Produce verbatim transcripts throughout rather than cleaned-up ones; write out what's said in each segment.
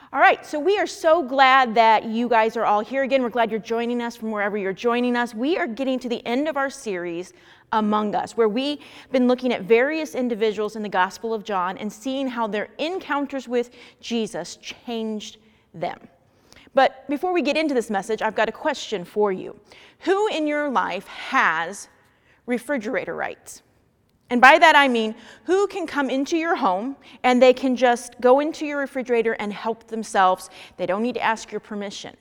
All right, so we are so glad that you guys are all here again. We're glad you're joining us from wherever you're joining us. We are getting to the end of our series, Among Us, where we've been looking at various individuals in the Gospel of John and seeing how their encounters with Jesus changed them. But before we get into this message, I've got a question for you. Who in your life has refrigerator rights? And by that I mean, who can come into your home and they can just go into your refrigerator and help themselves? They don't need to ask your permission.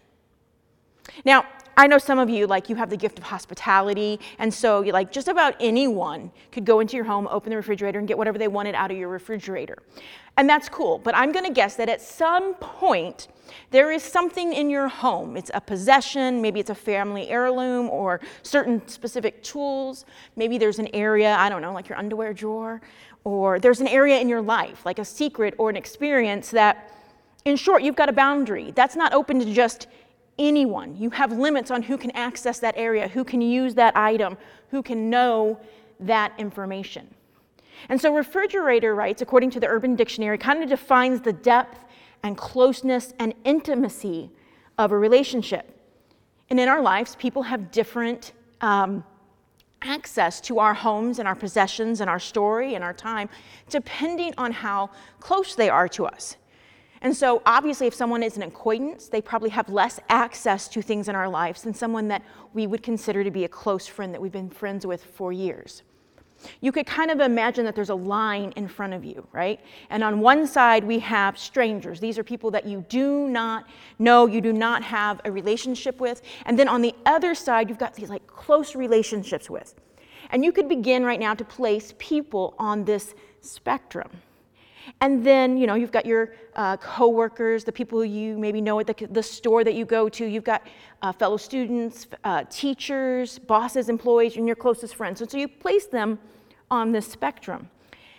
Now, I know some of you, like, you have the gift of hospitality, and so you like just about anyone could go into your home, open the refrigerator, and get whatever they wanted out of your refrigerator. And that's cool, but I'm going to guess that at some point, there is something in your home. It's a possession, maybe it's a family heirloom or certain specific tools. Maybe there's an area, I don't know, like your underwear drawer, or there's an area in your life, like a secret or an experience that, in short, you've got a boundary. That's not open to just anyone. You have limits on who can access that area, who can use that item, who can know that information. And so refrigerator rights, according to the Urban Dictionary, kind of defines the depth and closeness and intimacy of a relationship. And in our lives, people have different um, access to our homes and our possessions and our story and our time, depending on how close they are to us. And so obviously if someone is an acquaintance, they probably have less access to things in our lives than someone that we would consider to be a close friend that we've been friends with for years. You could kind of imagine that there's a line in front of you, right? And on one side we have strangers. These are people that you do not know, you do not have a relationship with. And then on the other side, you've got these like close relationships with. And you could begin right now to place people on this spectrum. And then, you know, you've got your uh, coworkers, the people you maybe know at the, the store that you go to. You've got uh, fellow students, uh, teachers, bosses, employees, and your closest friends. And so you place them on this spectrum.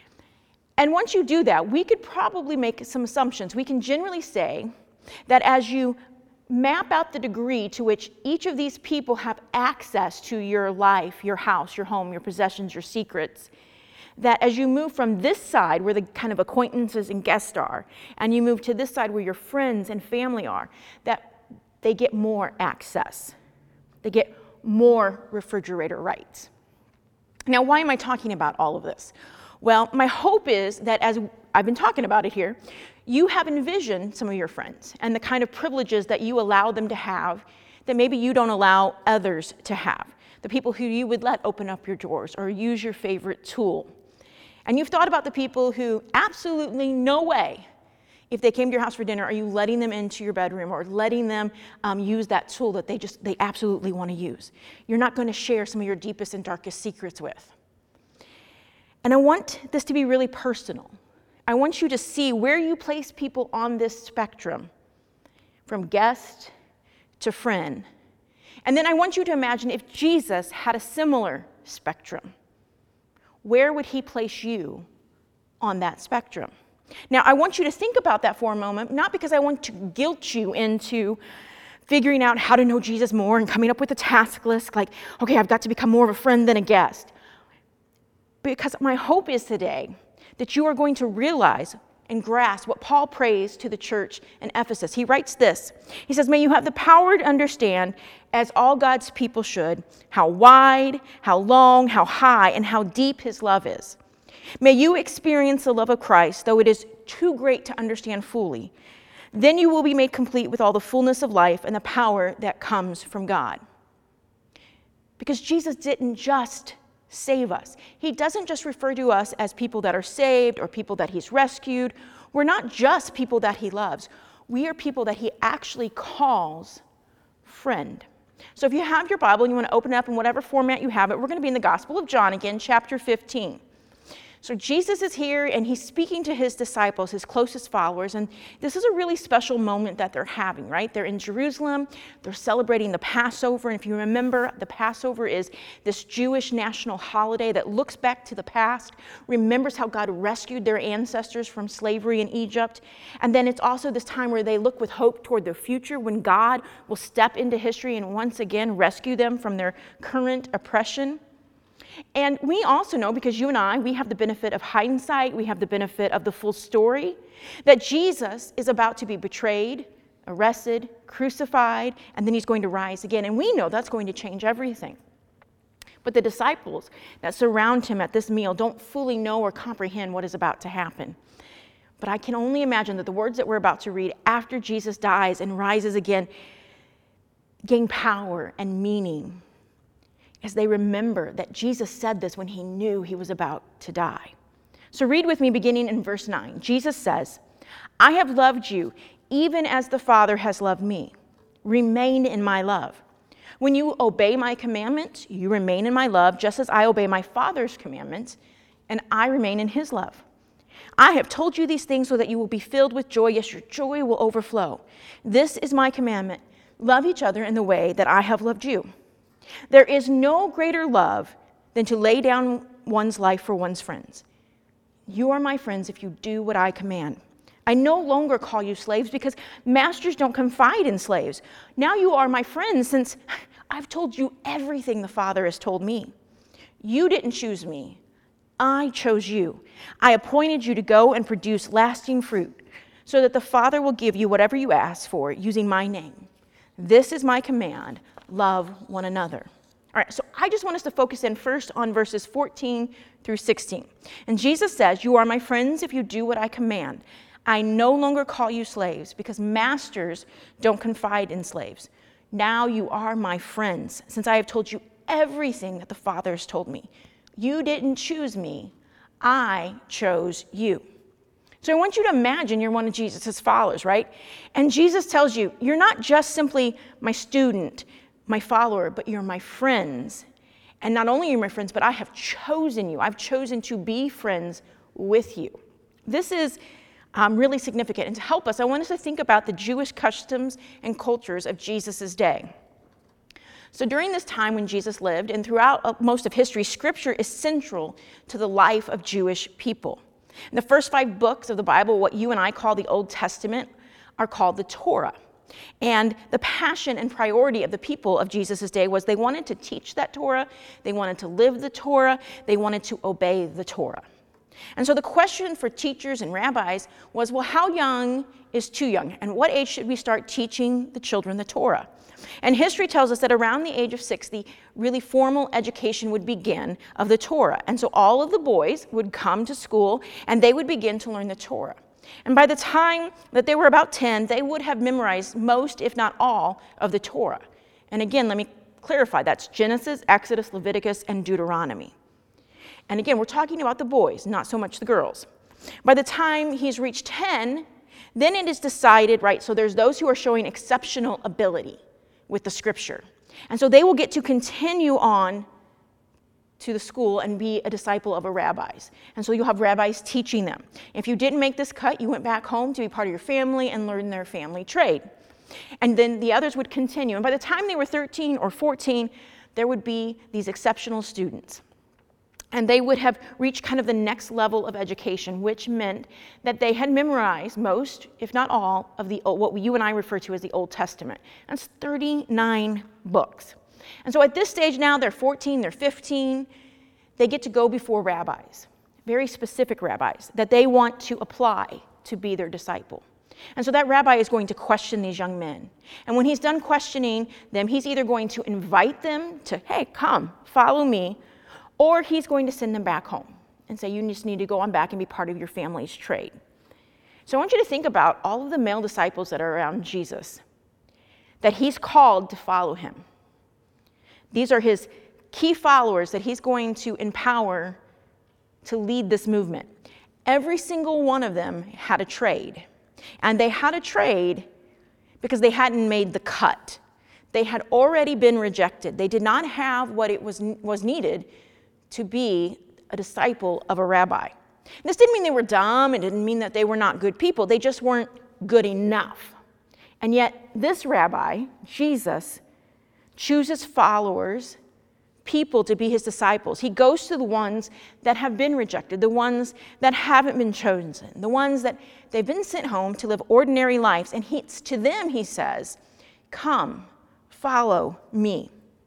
And once you do that, we could probably make some assumptions. We can generally say that as you map out the degree to which each of these people have access to your life, your house, your home, your possessions, your secrets, that as you move from this side where the kind of acquaintances and guests are, and you move to this side where your friends and family are, that they get more access. They get more refrigerator rights. Now, why am I talking about all of this? Well, my hope is that as I've been talking about it here, you have envisioned some of your friends and the kind of privileges that you allow them to have that maybe you don't allow others to have. The people who you would let open up your drawers or use your favorite tool. And you've thought about the people who absolutely no way, if they came to your house for dinner, are you letting them into your bedroom or letting them um, use that tool that they just, they absolutely want to use. You're not going to share some of your deepest and darkest secrets with. And I want this to be really personal. I want you to see where you place people on this spectrum, from guest to friend. And then I want you to imagine if Jesus had a similar spectrum. Where would he place you on that spectrum? Now, I want you to think about that for a moment, not because I want to guilt you into figuring out how to know Jesus more and coming up with a task list, like, okay, I've got to become more of a friend than a guest. Because my hope is today that you are going to realize and grasp what Paul prays to the church in Ephesus. He writes this. He says, may you have the power to understand, as all God's people should, how wide, how long, how high, and how deep his love is. May you experience the love of Christ, though it is too great to understand fully. Then you will be made complete with all the fullness of life and the power that comes from God. Because Jesus didn't just save us. He doesn't just refer to us as people that are saved or people that he's rescued. We're not just people that he loves. We are people that he actually calls friend. So if you have your Bible and you want to open it up in whatever format you have it, we're going to be in the Gospel of John again, chapter fifteen. So Jesus is here and he's speaking to his disciples, his closest followers, and this is a really special moment that they're having, right? They're in Jerusalem, they're celebrating the Passover, and if you remember, the Passover is this Jewish national holiday that looks back to the past, remembers how God rescued their ancestors from slavery in Egypt, and then it's also this time where they look with hope toward the future when God will step into history and once again rescue them from their current oppression. And we also know, because you and I, we have the benefit of hindsight, we have the benefit of the full story, that Jesus is about to be betrayed, arrested, crucified, and then he's going to rise again. And we know that's going to change everything. But the disciples that surround him at this meal don't fully know or comprehend what is about to happen. But I can only imagine that the words that we're about to read after Jesus dies and rises again gain power and meaning as they remember that Jesus said this when he knew he was about to die. So read with me beginning in verse nine. Jesus says, "I have loved you even as the Father has loved me. Remain in my love. When you obey my commandments, you remain in my love, just as I obey my Father's commandments, and I remain in his love. I have told you these things so that you will be filled with joy. Yes, your joy will overflow. This is my commandment. Love each other in the way that I have loved you. There is no greater love than to lay down one's life for one's friends. You are my friends if you do what I command. I no longer call you slaves because masters don't confide in slaves. Now you are my friends since I've told you everything the Father has told me. You didn't choose me. I chose you. I appointed you to go and produce lasting fruit so that the Father will give you whatever you ask for using my name. This is my command. Love one another." All right, so I just want us to focus in first on verses fourteen through sixteen. And Jesus says, "You are my friends if you do what I command. I no longer call you slaves because masters don't confide in slaves. Now you are my friends since I have told you everything that the Father has told me. You didn't choose me. I chose you." So I want you to imagine you're one of Jesus' followers, right? And Jesus tells you, you're not just simply my student, my follower, but you're my friends. And not only are you my friends, but I have chosen you. I've chosen to be friends with you. This is um, really significant. And to help us, I want us to think about the Jewish customs and cultures of Jesus' day. So during this time when Jesus lived, and throughout most of history, Scripture is central to the life of Jewish people. And the first five books of the Bible, what you and I call the Old Testament, are called the Torah. And the passion and priority of the people of Jesus' day was they wanted to teach that Torah, they wanted to live the Torah, they wanted to obey the Torah. And so the question for teachers and rabbis was, well, how young is too young? And what age should we start teaching the children the Torah? And history tells us that around the age of sixty, really formal education would begin of the Torah. And so all of the boys would come to school and they would begin to learn the Torah. And by the time that they were about ten, they would have memorized most, if not all, of the Torah. And again, let me clarify, that's Genesis, Exodus, Leviticus, and Deuteronomy. And again, we're talking about the boys, not so much the girls. By the time he's reached ten, then it is decided, right, so there's those who are showing exceptional ability with the Scripture. And so they will get to continue on to the school and be a disciple of a rabbi's. And so you'll have rabbis teaching them. If you didn't make this cut, you went back home to be part of your family and learn their family trade. And then the others would continue. And by the time they were thirteen or fourteen, there would be these exceptional students. And they would have reached kind of the next level of education, which meant that they had memorized most, if not all, of the what you and I refer to as the Old Testament. That's thirty-nine books. And so at this stage now, they're fourteen, they're fifteen. They get to go before rabbis, very specific rabbis, that they want to apply to be their disciple. And so that rabbi is going to question these young men. And when he's done questioning them, he's either going to invite them to, hey, come, follow me, or he's going to send them back home and say, you just need to go on back and be part of your family's trade. So I want you to think about all of the male disciples that are around Jesus, that he's called to follow him. These are his key followers that he's going to empower to lead this movement. Every single one of them had a trade. And they had a trade because they hadn't made the cut. They had already been rejected. They did not have what it was, was needed to be a disciple of a rabbi. This didn't mean they were dumb. It didn't mean that they were not good people. They just weren't good enough. And yet this rabbi, Jesus, chooses followers, people to be his disciples. He goes to the ones that have been rejected, the ones that haven't been chosen, the ones that they've been sent home to live ordinary lives. And he, to them he says, come, follow me.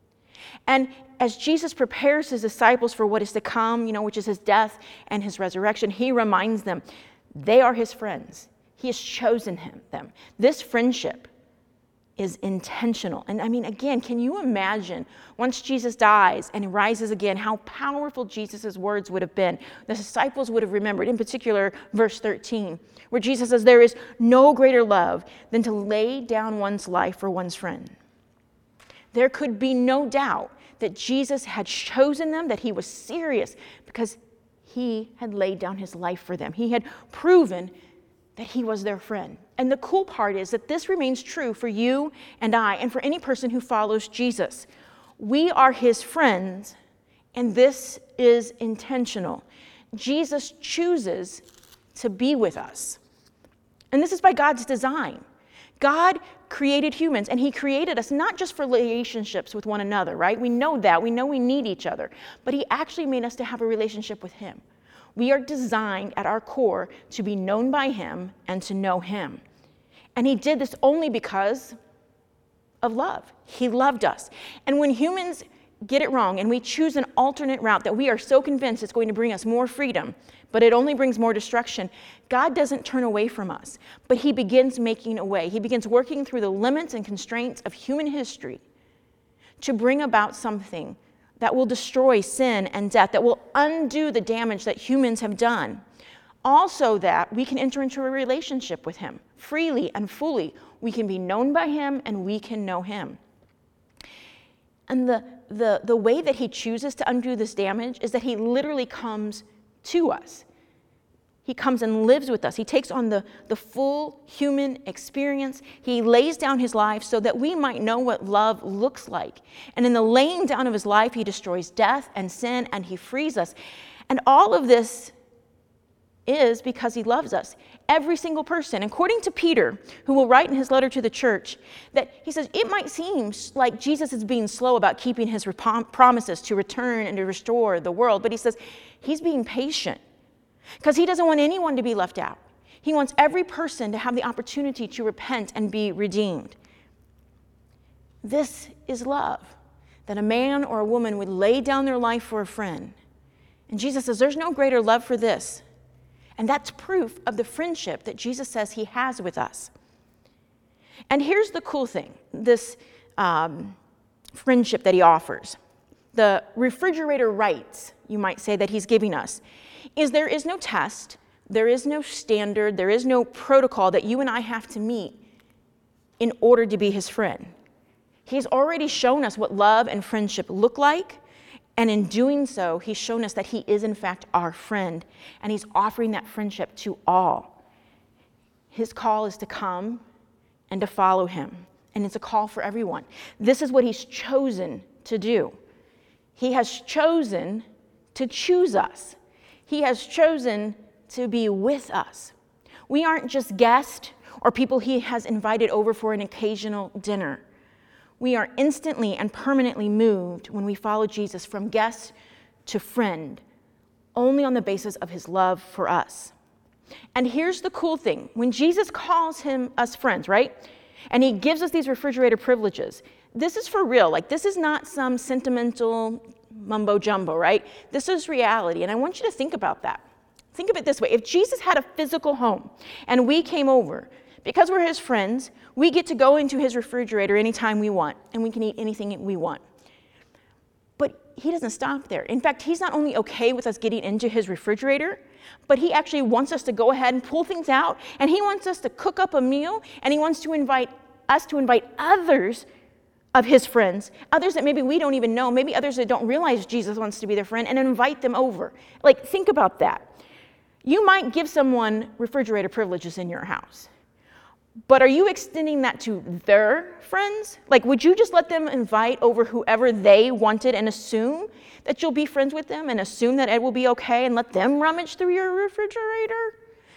And as Jesus prepares his disciples for what is to come, you know, which is his death and his resurrection, he reminds them they are his friends. He has chosen him, them. This friendship is intentional. And I mean, again, can you imagine once Jesus dies and rises again, how powerful Jesus' words would have been? The disciples would have remembered, in particular, verse thirteen, where Jesus says, there is no greater love than to lay down one's life for one's friend. There could be no doubt that Jesus had chosen them, that he was serious, because he had laid down his life for them. He had proven that he was their friend. And the cool part is that this remains true for you and I, and for any person who follows Jesus. We are his friends, and this is intentional. Jesus chooses to be with us. And this is by God's design. God created humans, and he created us not just for relationships with one another, right? We know that. We know we need each other. But he actually made us to have a relationship with him. We are designed at our core to be known by him and to know him. And he did this only because of love. He loved us. And when humans get it wrong and we choose an alternate route that we are so convinced it's going to bring us more freedom, but it only brings more destruction, God doesn't turn away from us, but he begins making a way. He begins working through the limits and constraints of human history to bring about something that will destroy sin and death, that will undo the damage that humans have done. Also that we can enter into a relationship with him freely and fully. We can be known by him and we can know him. And the, the, the way that he chooses to undo this damage is that he literally comes to us. He comes and lives with us. He takes on the, the full human experience. He lays down his life so that we might know what love looks like. And in the laying down of his life, he destroys death and sin, and he frees us. And all of this is because he loves us. Every single person, according to Peter, who will write in his letter to the church, that he says, it might seem like Jesus is being slow about keeping his rep- promises to return and to restore the world, but he says he's being patient because he doesn't want anyone to be left out. He wants every person to have the opportunity to repent and be redeemed. This is love, that a man or a woman would lay down their life for a friend. And Jesus says there's no greater love for this. And that's proof of the friendship that Jesus says he has with us. And here's the cool thing, this um, friendship that he offers. The refrigerator rights, you might say, that he's giving us, is there is no test, there is no standard, there is no protocol that you and I have to meet in order to be his friend. He's already shown us what love and friendship look like. And in doing so, he's shown us that he is, in fact, our friend. And he's offering that friendship to all. His call is to come and to follow him. And it's a call for everyone. This is what he's chosen to do. He has chosen to choose us. He has chosen to be with us. We aren't just guests or people he has invited over for an occasional dinner. We are instantly and permanently moved when we follow Jesus from guest to friend, only on the basis of his love for us. And here's the cool thing. When Jesus calls him us friends, right? And he gives us these refrigerator privileges. This is for real. Like, this is not some sentimental mumbo jumbo, right? This is reality. And I want you to think about that. Think of it this way. If Jesus had a physical home and we came over, because we're his friends, we get to go into his refrigerator anytime we want, and we can eat anything we want. But he doesn't stop there. In fact, he's not only okay with us getting into his refrigerator, but he actually wants us to go ahead and pull things out, and he wants us to cook up a meal, and he wants to invite us to invite others of his friends, others that maybe we don't even know, maybe others that don't realize Jesus wants to be their friend, and invite them over. Like, think about that. You might give someone refrigerator privileges in your house. But are you extending that to their friends? Like, would you just let them invite over whoever they wanted and assume that you'll be friends with them and assume that it will be okay and let them rummage through your refrigerator?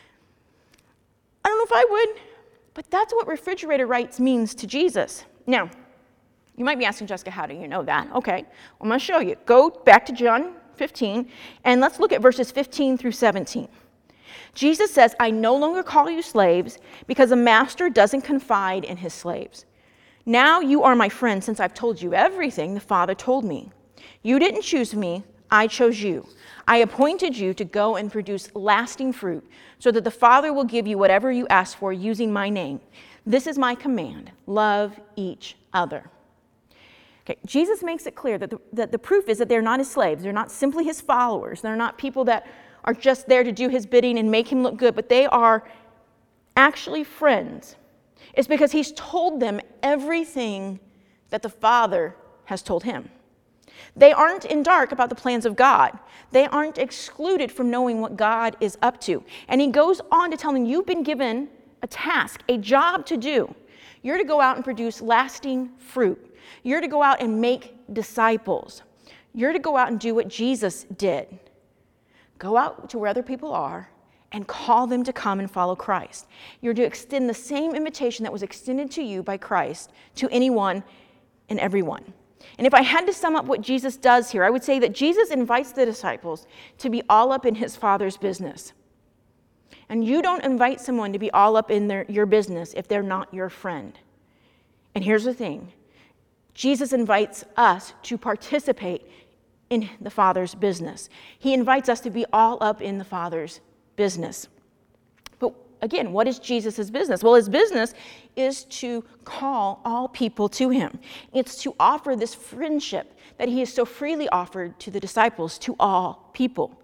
I don't know if I would, but that's what refrigerator rights means to Jesus. Now, you might be asking, Jessica, how do you know that? Okay, I'm going to show you. Go back to John fifteen, and let's look at verses fifteen through seventeen. Jesus says, I no longer call you slaves because a master doesn't confide in his slaves. Now you are my friend since I've told you everything the Father told me. You didn't choose me, I chose you. I appointed you to go and produce lasting fruit so that the Father will give you whatever you ask for using my name. This is my command. Love each other. Okay, Jesus makes it clear that the, that the proof is that they're not his slaves. They're not simply his followers. They're not people that are just there to do his bidding and make him look good, but they are actually friends. It's because he's told them everything that the Father has told him. They aren't in dark about the plans of God. They aren't excluded from knowing what God is up to. And he goes on to tell them, you've been given a task, a job to do. You're to go out and produce lasting fruit. You're to go out and make disciples. You're to go out and do what Jesus did. Go out to where other people are and call them to come and follow Christ. You're to extend the same invitation that was extended to you by Christ to anyone and everyone. And if I had to sum up what Jesus does here, I would say that Jesus invites the disciples to be all up in his Father's business. And you don't invite someone to be all up in their, your business if they're not your friend. And here's the thing. Jesus invites us to participate in the Father's business. He invites us to be all up in the Father's business. But again, what is Jesus' business? Well, his business is to call all people to him. It's to offer this friendship that he has so freely offered to the disciples, to all people.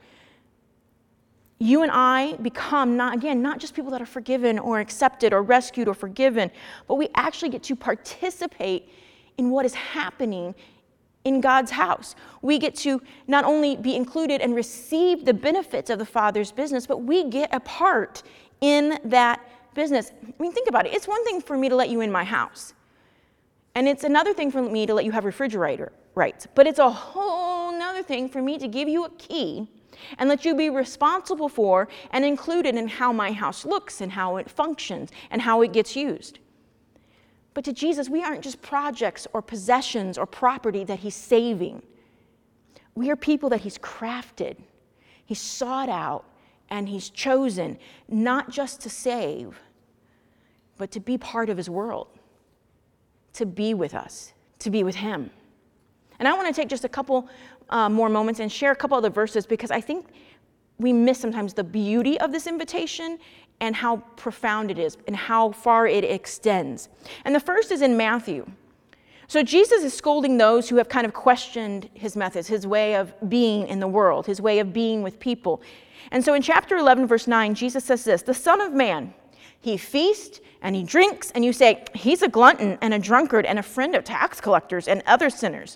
You and I become, not again, not just people that are forgiven or accepted or rescued or forgiven, but we actually get to participate in what is happening in God's house. We get to not only be included and receive the benefits of the Father's business, but we get a part in that business. I mean, think about it. It's one thing for me to let you in my house. And it's another thing for me to let you have refrigerator rights. But it's a whole nother thing for me to give you a key and let you be responsible for and included in how my house looks and how it functions and how it gets used. But to Jesus, we aren't just projects or possessions or property that he's saving. We are people that he's crafted, he's sought out, and he's chosen not just to save, but to be part of his world, to be with us, to be with him. And I want to take just a couple uh, more moments and share a couple other verses because I think we miss sometimes the beauty of this invitation and how profound it is and how far it extends. And the first is in Matthew. So Jesus is scolding those who have kind of questioned his methods, his way of being in the world, his way of being with people. And so in chapter eleven, verse nine, Jesus says this, the Son of Man, he feasts and he drinks, and you say, he's a glutton and a drunkard and a friend of tax collectors and other sinners.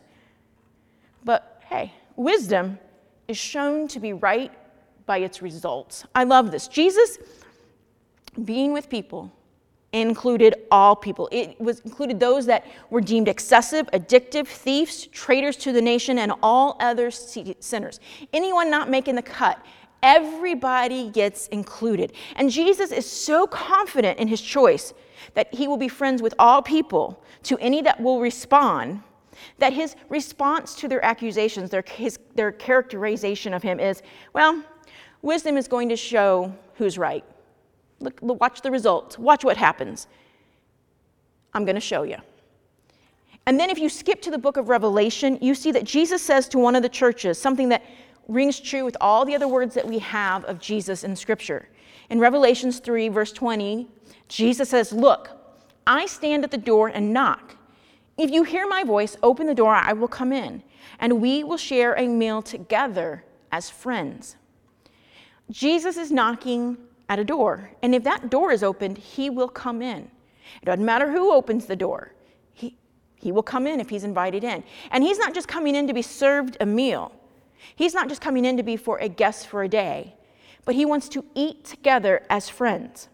But hey, wisdom is shown to be right by its results. I love this. Jesus being with people included all people. It was included those that were deemed excessive, addictive, thieves, traitors to the nation, and all other sinners. Anyone not making the cut, everybody gets included. And Jesus is so confident in his choice that he will be friends with all people, to any that will respond, that his response to their accusations, their, his, their characterization of him is, well, wisdom is going to show who's right. Look, watch the results. Watch what happens. I'm going to show you. And then if you skip to the book of Revelation, you see that Jesus says to one of the churches something that rings true with all the other words that we have of Jesus in Scripture. In Revelations three, verse twenty, Jesus says, look, I stand at the door and knock. If you hear my voice, open the door, I will come in, and we will share a meal together as friends. Jesus is knocking at a door. And if that door is opened, he will come in. It doesn't matter who opens the door. He, he will come in if he's invited in. And he's not just coming in to be served a meal. He's not just coming in to be for a guest for a day, but he wants to eat together as friends.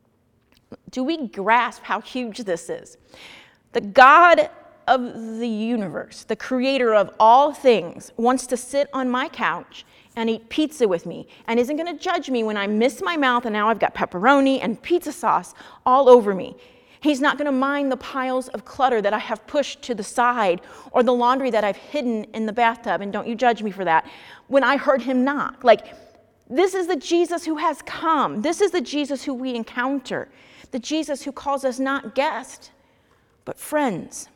Do we grasp how huge this is? The God of the universe, the creator of all things, wants to sit on my couch and eat pizza with me, and isn't going to judge me when I miss my mouth and now I've got pepperoni and pizza sauce all over me. He's not going to mind the piles of clutter that I have pushed to the side or the laundry that I've hidden in the bathtub, and don't you judge me for that, when I heard him knock. Like, this is the Jesus who has come. This is the Jesus who we encounter, the Jesus who calls us not guest, but friends.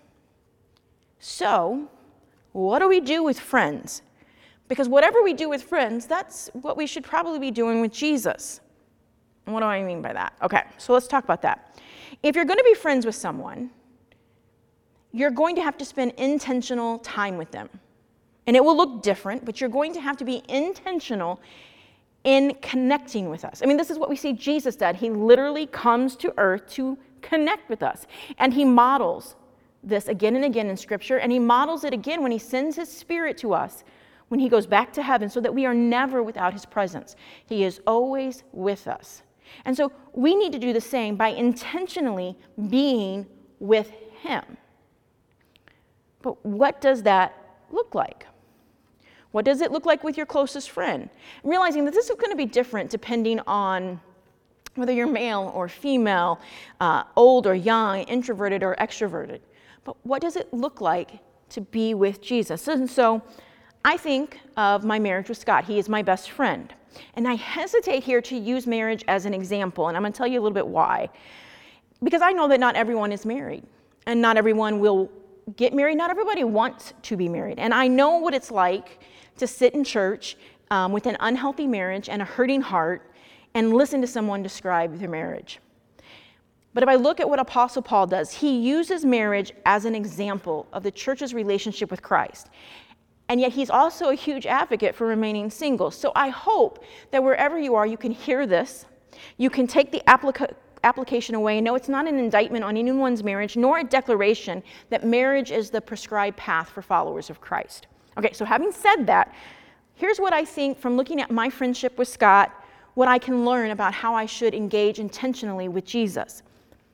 So, what do we do with friends? Because whatever we do with friends, that's what we should probably be doing with Jesus. And what do I mean by that? Okay, so let's talk about that. If you're going to be friends with someone, you're going to have to spend intentional time with them. And it will look different, but you're going to have to be intentional in connecting with us. I mean, this is what we see Jesus did. He literally comes to earth to connect with us. And he models this again and again in Scripture, and he models it again when he sends his Spirit to us, when he goes back to heaven, so that we are never without his presence. He is always with us. And so we need to do the same by intentionally being with him. But what does that look like? What does it look like with your closest friend? Realizing that this is going to be different depending on whether you're male or female, uh, old or young, introverted or extroverted. But what does it look like to be with Jesus? And so I think of my marriage with Scott. He is my best friend. And I hesitate here to use marriage as an example, and I'm going to tell you a little bit why. Because I know that not everyone is married, and not everyone will get married. Not everybody wants to be married. And I know what it's like to sit in church um, with an unhealthy marriage and a hurting heart and listen to someone describe their marriage. But if I look at what Apostle Paul does, he uses marriage as an example of the church's relationship with Christ. And yet he's also a huge advocate for remaining single. So I hope that wherever you are, you can hear this. You can take the applica- application away and know it's not an indictment on anyone's marriage, nor a declaration that marriage is the prescribed path for followers of Christ. Okay, so having said that, here's what I think from looking at my friendship with Scott, what I can learn about how I should engage intentionally with Jesus.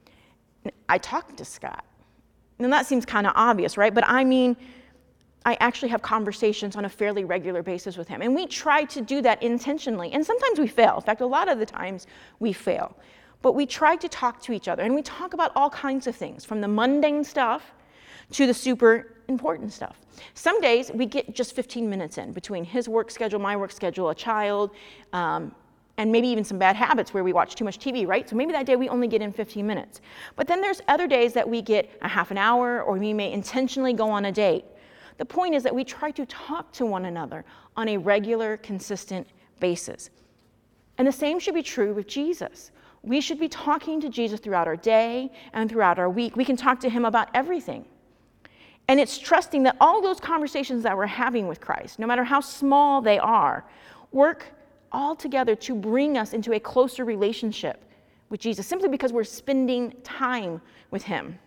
I talk to Scott. And that seems kind of obvious, right? But I mean, I actually have conversations on a fairly regular basis with him. And we try to do that intentionally. And sometimes we fail. In fact, a lot of the times we fail. But we try to talk to each other. And we talk about all kinds of things, from the mundane stuff to the super important stuff. Some days we get just fifteen minutes in between his work schedule, my work schedule, a child, um, and maybe even some bad habits where we watch too much T V, right? So maybe that day we only get in fifteen minutes. But then there's other days that we get a half an hour, or we may intentionally go on a date. The point is that we try to talk to one another on a regular, consistent basis. And the same should be true with Jesus. We should be talking to Jesus throughout our day and throughout our week. We can talk to him about everything. And it's trusting that all those conversations that we're having with Christ, no matter how small they are, work all together to bring us into a closer relationship with Jesus, simply because we're spending time with him.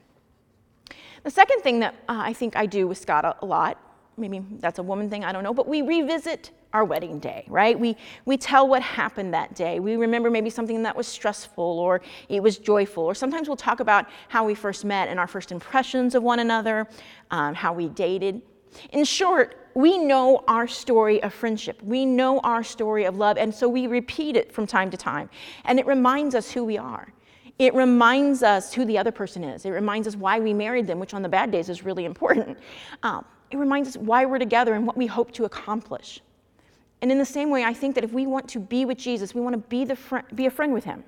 The second thing that uh, I think I do with Scott a, a lot, maybe that's a woman thing, I don't know, but we revisit our wedding day, right? We we tell what happened that day. We remember maybe something that was stressful or it was joyful, or sometimes we'll talk about how we first met and our first impressions of one another, um, how we dated. In short, we know our story of friendship. We know our story of love, and so we repeat it from time to time. And it reminds us who we are. It reminds us who the other person is. It reminds us why we married them, which on the bad days is really important. Um, it reminds us why we're together and what we hope to accomplish. And in the same way, I think that if we want to be with Jesus, we want to be, the fr- be a friend with him,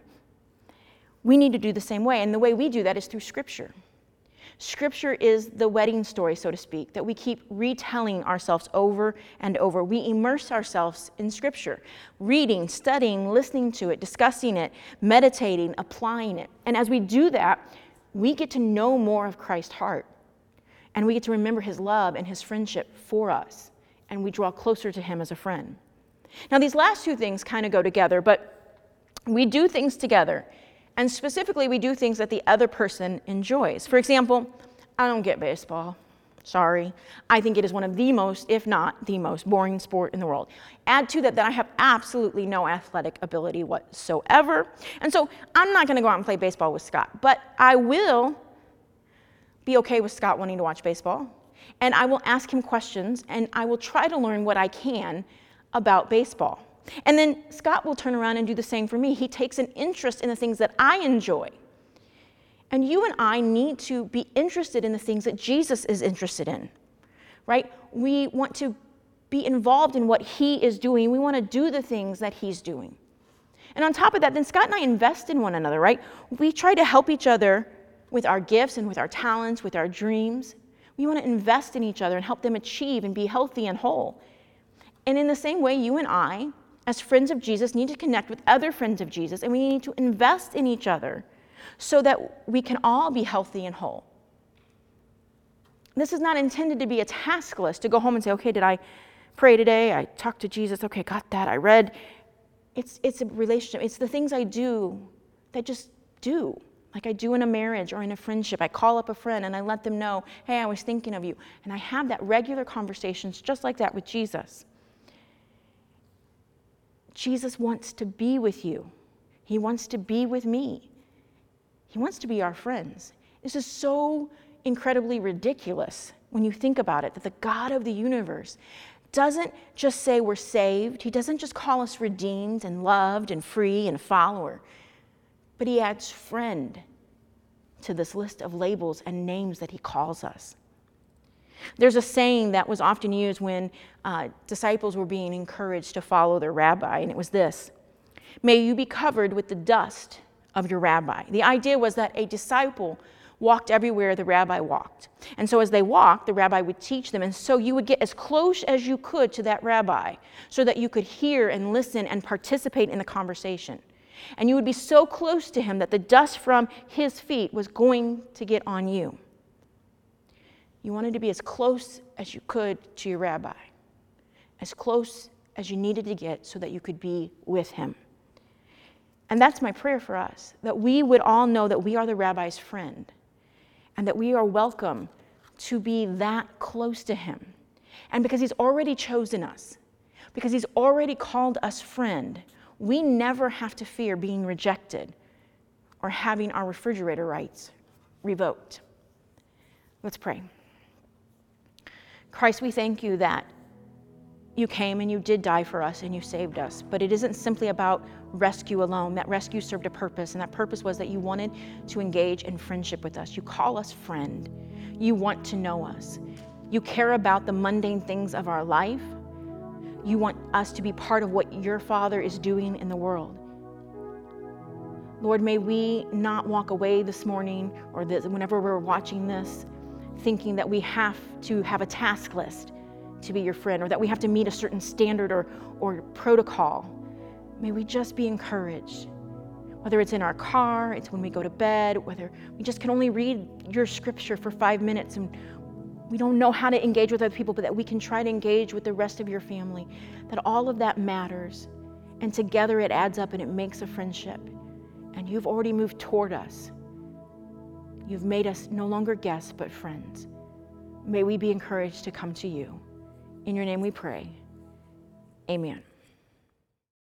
we need to do the same way. And the way we do that is through Scripture. Scripture is the wedding story, so to speak, that we keep retelling ourselves over and over. We immerse ourselves in Scripture, reading, studying, listening to it, discussing it, meditating, applying it. And as we do that, we get to know more of Christ's heart. And we get to remember his love and his friendship for us. And we draw closer to him as a friend. Now, these last two things kind of go together, but we do things together. And specifically, we do things that the other person enjoys. For example, I don't get baseball. Sorry. I think it is one of the most, if not the most, boring sport in the world. Add to that that I have absolutely no athletic ability whatsoever. And so I'm not going to go out and play baseball with Scott. But I will be okay with Scott wanting to watch baseball. And I will ask him questions, and I will try to learn what I can about baseball. And then Scott will turn around and do the same for me. He takes an interest in the things that I enjoy. And you and I need to be interested in the things that Jesus is interested in, right? We want to be involved in what he is doing. We want to do the things that he's doing. And on top of that, then Scott and I invest in one another, right? We try to help each other with our gifts and with our talents, with our dreams. We want to invest in each other and help them achieve and be healthy and whole. And in the same way, you and I, as friends of Jesus, need to connect with other friends of Jesus, and we need to invest in each other so that we can all be healthy and whole. This is not intended to be a task list to go home and say, okay, did I pray today? I talked to Jesus. Okay, got that. I read. It's, it's a relationship. It's the things I do that just do, like I do in a marriage or in a friendship. I call up a friend and I let them know, hey, I was thinking of you. And I have that regular conversations just like that with Jesus. Jesus wants to be with you. He wants to be with me. He wants to be our friends. This is so incredibly ridiculous when you think about it, that the God of the universe doesn't just say we're saved. He doesn't just call us redeemed and loved and free and follower, but he adds friend to this list of labels and names that he calls us. There's a saying that was often used when uh, disciples were being encouraged to follow their rabbi, and it was this: may you be covered with the dust of your rabbi. The idea was that a disciple walked everywhere the rabbi walked. And so as they walked, the rabbi would teach them. And so you would get as close as you could to that rabbi so that you could hear and listen and participate in the conversation. And you would be so close to him that the dust from his feet was going to get on you. You wanted to be as close as you could to your rabbi, as close as you needed to get so that you could be with him. And that's my prayer for us, that we would all know that we are the rabbi's friend, and that we are welcome to be that close to him. And because he's already chosen us, because he's already called us friend, we never have to fear being rejected or having our refrigerator rights revoked. Let's pray. Christ, we thank you that you came and you did die for us and you saved us. But it isn't simply about rescue alone. That rescue served a purpose, and that purpose was that you wanted to engage in friendship with us. You call us friend. You want to know us. You care about the mundane things of our life. You want us to be part of what your Father is doing in the world. Lord, may we not walk away this morning or this, whenever we're watching this, thinking that we have to have a task list to be your friend, or that we have to meet a certain standard or, or protocol. May we just be encouraged, whether it's in our car, it's when we go to bed, whether we just can only read your scripture for five minutes and we don't know how to engage with other people, but that we can try to engage with the rest of your family, that all of that matters. And together it adds up and it makes a friendship. And you've already moved toward us. You've made us no longer guests, but friends. May we be encouraged to come to you. In your name we pray. Amen.